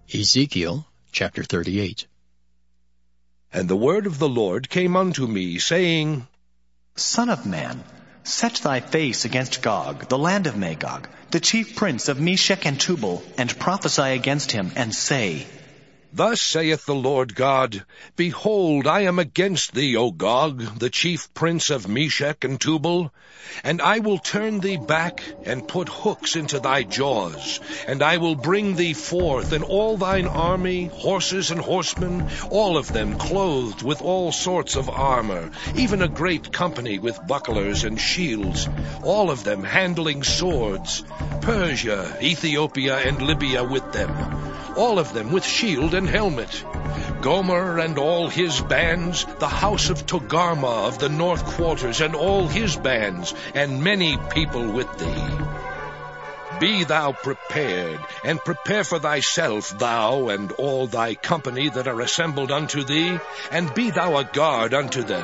Ezekiel chapter 38. And the word of the Lord came unto me, saying, Son of man, set thy face against Gog, the land of Magog, the chief prince of Meshech and Tubal, and prophesy against him, and say, Thus saith the Lord God, Behold, I am against thee, O Gog, the chief prince of Meshech and Tubal, and I will turn thee back, and put hooks into thy jaws, and I will bring thee forth, and all thine army, horses and horsemen, all of them clothed with all sorts of armor, even a great company with bucklers and shields, all of them handling swords, Persia, Ethiopia, and Libya with them, all of them with shield and helmet. Gomer and all his bands, the house of Togarmah of the north quarters and all his bands, and many people with thee. Be thou prepared, and prepare for thyself, thou and all thy company that are assembled unto thee, and be thou a guard unto them.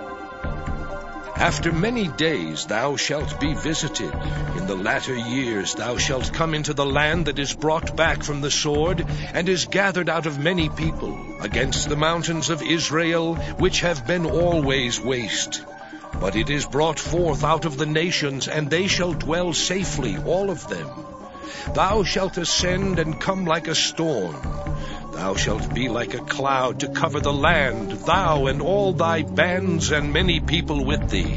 After many days thou shalt be visited. In the latter years thou shalt come into the land that is brought back from the sword, and is gathered out of many people, against the mountains of Israel, which have been always waste. But it is brought forth out of the nations, and they shall dwell safely, all of them. Thou shalt ascend and come like a storm. Thou shalt be like a cloud to cover the land, thou and all thy bands and many people with thee.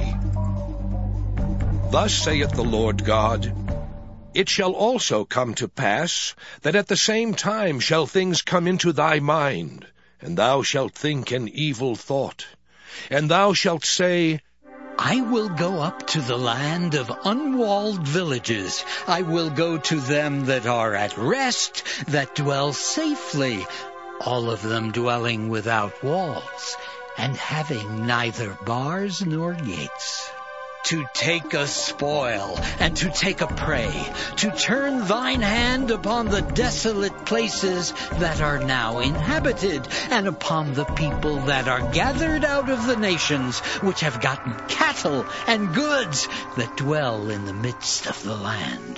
Thus saith the Lord God, It shall also come to pass, that at the same time shall things come into thy mind, and thou shalt think an evil thought. And thou shalt say, I will go up to the land of unwalled villages. I will go to them that are at rest, that dwell safely, all of them dwelling without walls, and having neither bars nor gates. To take a spoil, and to take a prey, to turn thine hand upon the desolate places that are now inhabited, and upon the people that are gathered out of the nations, which have gotten cattle and goods, that dwell in the midst of the land.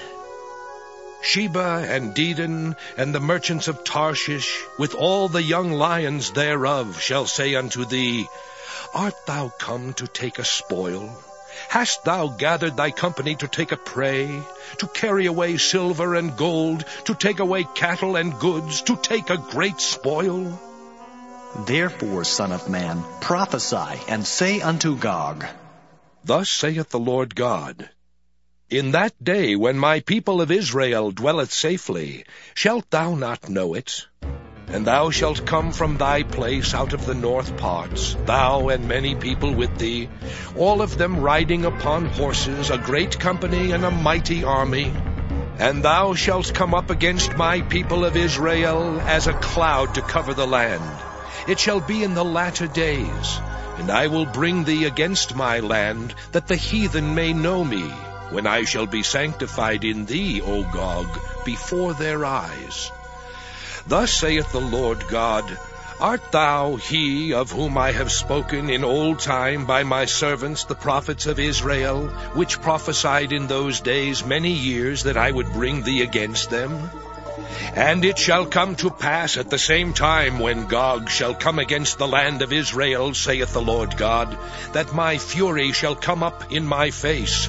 Sheba and Dedan, and the merchants of Tarshish, with all the young lions thereof, shall say unto thee, Art thou come to take a spoil? Hast thou gathered thy company to take a prey, to carry away silver and gold, to take away cattle and goods, to take a great spoil? Therefore, Son of man, prophesy, and say unto Gog, Thus saith the Lord God, In that day when my people of Israel dwelleth safely, shalt thou not know it? And thou shalt come from thy place out of the north parts, thou and many people with thee, all of them riding upon horses, a great company and a mighty army. And thou shalt come up against my people of Israel as a cloud to cover the land. It shall be in the latter days, and I will bring thee against my land, that the heathen may know me, when I shall be sanctified in thee, O Gog, before their eyes. Thus saith the Lord God, Art thou he of whom I have spoken in old time by my servants the prophets of Israel, which prophesied in those days many years that I would bring thee against them? And it shall come to pass at the same time when Gog shall come against the land of Israel, saith the Lord God, that my fury shall come up in my face.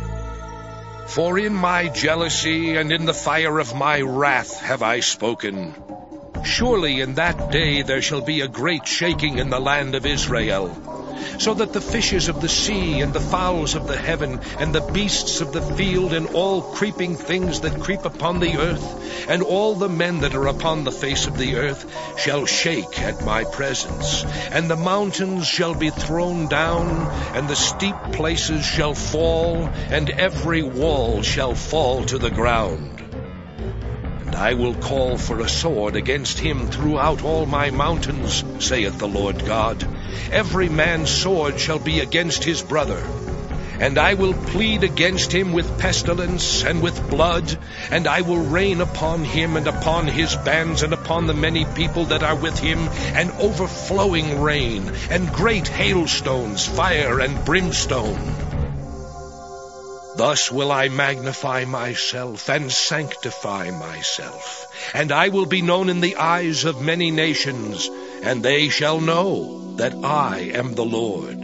For in my jealousy and in the fire of my wrath have I spoken. Surely in that day there shall be a great shaking in the land of Israel, so that the fishes of the sea and the fowls of the heaven and the beasts of the field and all creeping things that creep upon the earth and all the men that are upon the face of the earth shall shake at my presence, and the mountains shall be thrown down, and the steep places shall fall, and every wall shall fall to the ground. And I will call for a sword against him throughout all my mountains, saith the Lord God. Every man's sword shall be against his brother. And I will plead against him with pestilence and with blood, and I will rain upon him and upon his bands and upon the many people that are with him, an overflowing rain, and great hailstones, fire and brimstone. Thus will I magnify myself and sanctify myself, and I will be known in the eyes of many nations, and they shall know that I am the Lord.